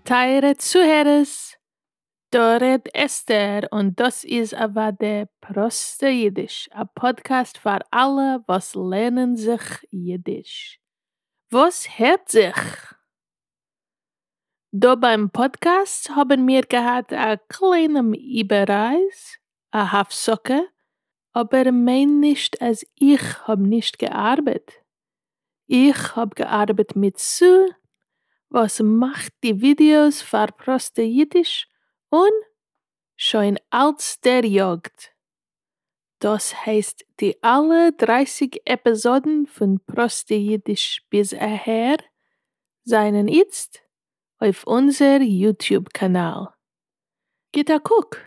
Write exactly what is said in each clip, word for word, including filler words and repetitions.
Teure Zuhörers, da redt Esther und das ist aber der Proste Jiddisch, ein Podcast für alle, was lernen sich Jiddisch. Was hört sich? Da beim Podcast haben wir gehabt a kleinem Überreis, a Hafsocke, aber mein nicht, als ich hab nicht gearbeitet. Ich hab gearbeitet mit Sue, was macht die Videos für Proste Jiddisch und schon als der Jagd. Das heißt, die alle dreißig Episoden von Proste Jiddisch bisher seien jetzt auf unser YouTube-Kanal. Geht a guck.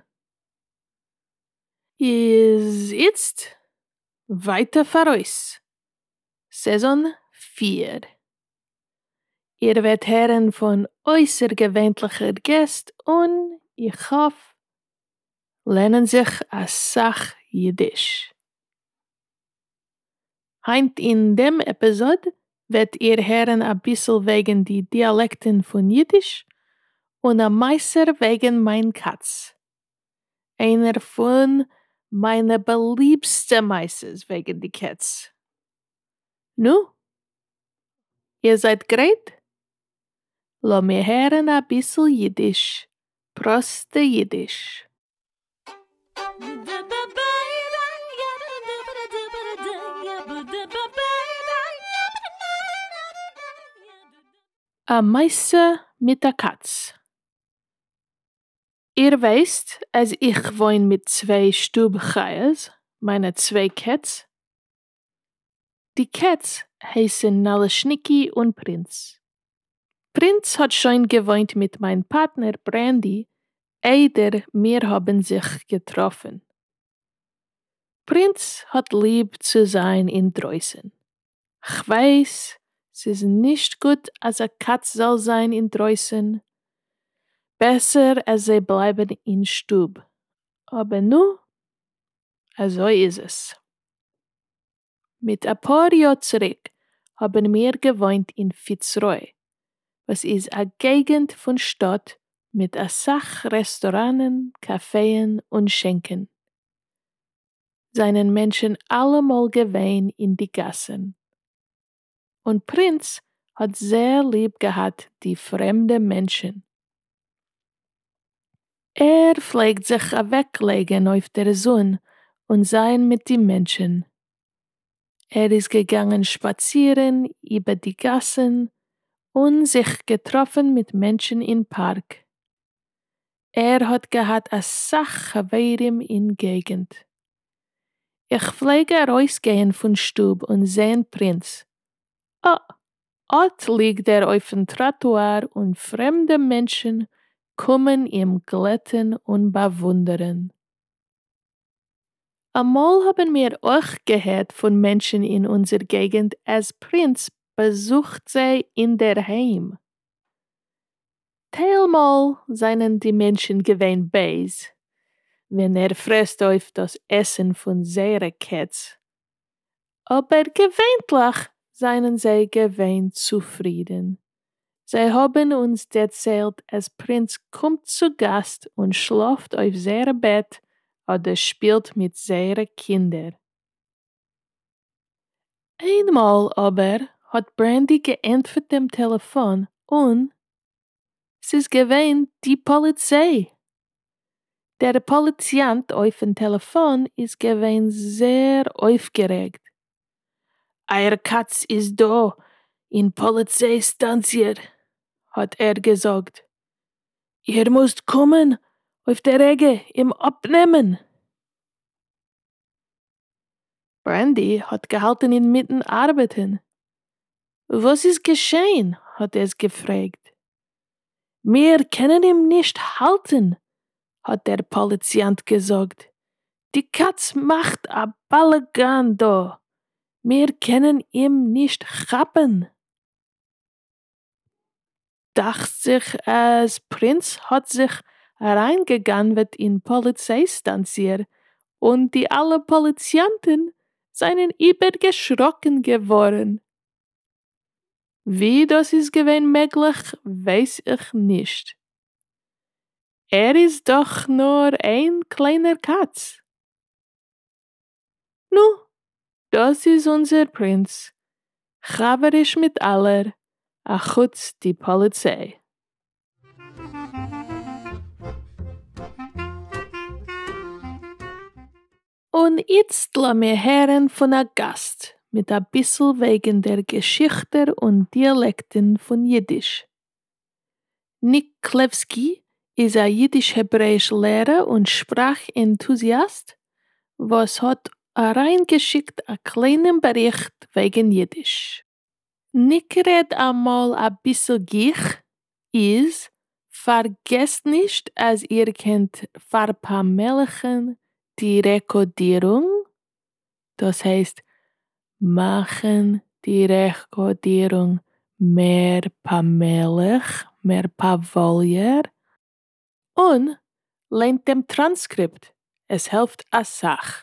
Is jetzt weiter für uns. Saison vier. Ihr werdet hören von äußergewöhnlicher Gäste und ich hoffe, lernen sich a Sach Jiddisch. Heint in dem Episode werdet ihr hören a bissel wegen die Dialekten von Jiddisch und a meisser wegen mein Katz. Einer von meine beliebsten Meisters wegen die Cats. Nu, ihr seid great? Lass mir hören a bissel Jiddisch. Proste Jiddisch. A Meise mit a Katz. Ihr wisst, als ich wohn mit zwei Stubchaiers, meine zwei Cats. Die Cats heißen Naleschniki und Prinz. Prinz hat schon gewohnt mit meinem Partner Brandy, eider wir haben sich getroffen. Prinz hat lieb zu sein in draußen. Ich weiß, es ist nicht gut, als a Katz soll sein in draußen. Besser, als sie bleiben in Stub. Aber nu, also ist es. Mit a paar Jahren zurück haben wir gewohnt in Fitzroy, was ist a Gegend von Stadt mit a Sach Restauranten, Caféen und Schenken. Seinen Menschen allemal gewesen in die Gassen. Und Prinz hat sehr lieb gehabt die fremde Menschen. Er pflegt sich a weglegen auf der Sonne und sein mit den Menschen. Er ist gegangen spazieren über die Gassen und sich getroffen mit Menschen im Park. Er hat gehabt a Sach Chaverim in Gegend. Ich pflege rausgehen von Stub und sehen Prinz. Ah, ort liegt er auf dem Trottoir und fremde Menschen kommen ihm glätten und bewundern. Einmal haben wir auch gehört von Menschen in unserer Gegend, als Prinz besucht sie in der Heim. Teilmal seien die Menschen gewähnt beis, wenn er frisst auf das Essen von seinen Cats. Aber gewöhnlich seien sie gewähnt zufrieden. Sie haben uns erzählt, als Prinz kommt zu Gast und schläft auf sein Bett oder spielt mit seinen Kindern. Einmal aber hat Brandy geantwortet dem Telefon und es ist gewesen die Polizei. Der Poliziant auf dem Telefon ist gewesen sehr aufgeregt. Eure Katz ist da, in Polizeistanzie, hat er gesagt. Ihr müsst kommen, auf der Rege, im Abnehmen. Brandy hat gehalten inmitten arbeiten. Was ist geschehen? Hat er gefragt. Wir können ihn nicht halten, hat der Poliziant gesagt. Die Katz macht a Balagan da. Wir können ihm nicht chappen. Dacht sich, als Prinz hat sich reingegangen in Polizeistanzier und die alle Polizianten seien übergeschrocken geworden. Wie das ist gewesen möglich, weiß ich nicht. Er ist doch nur ein kleiner Katz. Nu, das ist unser Prinz. Chaverisch mit aller, a chutz die Polizei. Und jetzt lassen wir hören von a Gast mit a bissel wegen der Geschichte und Dialekten von Jiddisch. Nick Klevski ist ein jiddisch-hebräisch Lehrer und Sprachenthusiast, was hat reingeschickt a kleinen Bericht wegen Jiddisch. Nick red einmal a bissel gich, is, vergesst nicht, als ihr kennt verpamelchen die Rekodierung, das heißt, machen die Rekodierung mehr pamelig, mehr pavoljer und lehnt dem Transkript. Es hilft a Sach.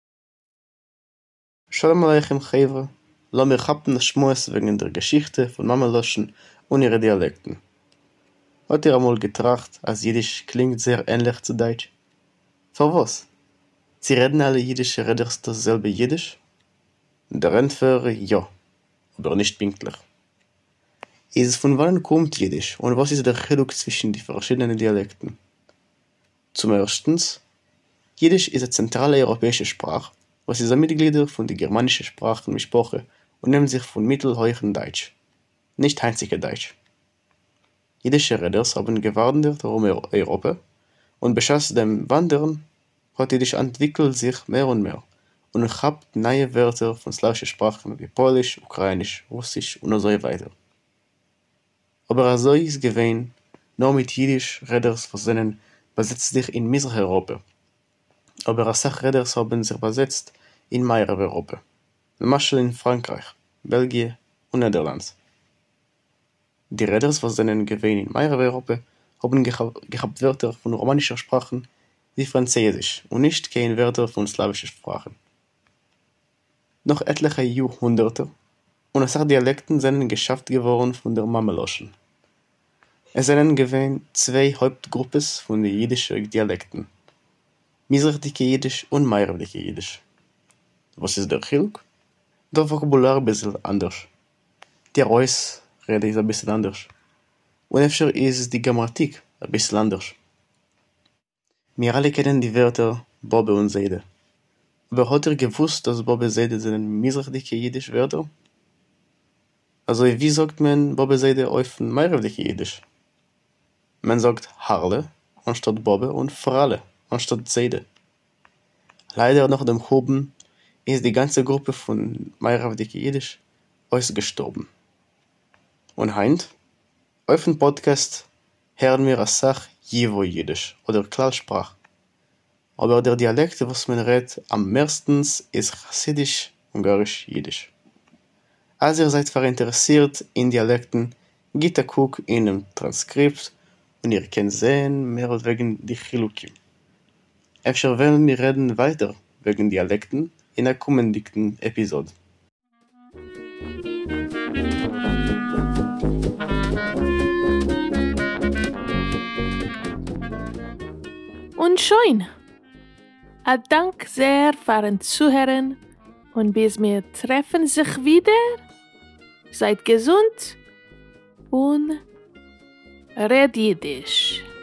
Shalom Aleichem Chevra, lass mir chappen das Schmues wegen der Geschichte von Mameloschen und ihre Dialekten. Hat ihr einmal getracht, als Jiddisch klingt sehr ähnlich zu Deutsch? Für was? Sie reden alle jüdische Reders dasselbe Jiddisch? Der Antwort ja, aber nicht pünktlich. Ist es von wann kommt Jiddisch und was ist der Chiluk zwischen den verschiedenen Dialekten? Zum Ersten, Jiddisch ist eine zentrale europäische Sprache, was ist ein Mitglied von der germanischen Sprachen Mischproche und nimmt sich von mittelhohen Deutsch, nicht einzige Deutsch. Jiddische Reders haben gewandert um Europa und beschloss dem Wandern hat Jiddisch entwickelt sich mehr und mehr und hat neue Wörter von slawischen Sprachen wie Polisch, Ukrainisch, Russisch und so weiter. Aber so ist gewesen, nur mit Jiddisch Reders versehen besetzt sich in Mitteleuropa. Aber als Reders haben sich besetzt in mehr Europa, zum Beispiel in Frankreich, Belgien und Niederland. Die Reders versehen gewesen in mehr Europa haben gehabt Wörter von romanischen Sprachen wie Französisch und nicht keine Wörter von slawischen Sprachen. Noch etliche Jahrhunderte und es hat Dialekten sind geschafft geworden von der Mameloschen. Es sind gewesen zwei Hauptgruppen von den jiddischen Dialekten. Mizrachliche Jiddisch und Meierliche Jiddisch. Was ist der Chiluk? Der Vokabular ein bisschen anders. Die Reusrede ist ein bisschen anders. Und öfter ist die Grammatik ein bisschen anders. Wir alle kennen die Wörter Bobbe und Seide. Aber hat ihr gewusst, dass Bobbe und Seide sind Mizrachliche Jiddisch Wörter? Also wie sagt man Bobbe und Seide auf Meierliche Jiddisch? Man sagt Harle anstatt Bobbe und Fralle anstatt Seide. Leider nach dem Hoben ist die ganze Gruppe von Meierliche Jiddisch ausgestorben. Und heint, auf dem Podcast hören wir als Sach Jivo-Jiddisch oder Klalsprach. Aber der Dialekt, was man redet, am meisten ist Chassidisch, Ungarisch, Jiddisch. Als ihr seid verinteressiert in Dialekten, geht ein Guck in dem Transkript und ihr könnt sehen mehr wegen die Chilukim. Efter werden wir reden weiter wegen Dialekten in einer kommenden Episode. Und schön. A Dank sehr fürs Zuhören und bis wir treffen sich wieder. Seid gesund und red Jiddisch.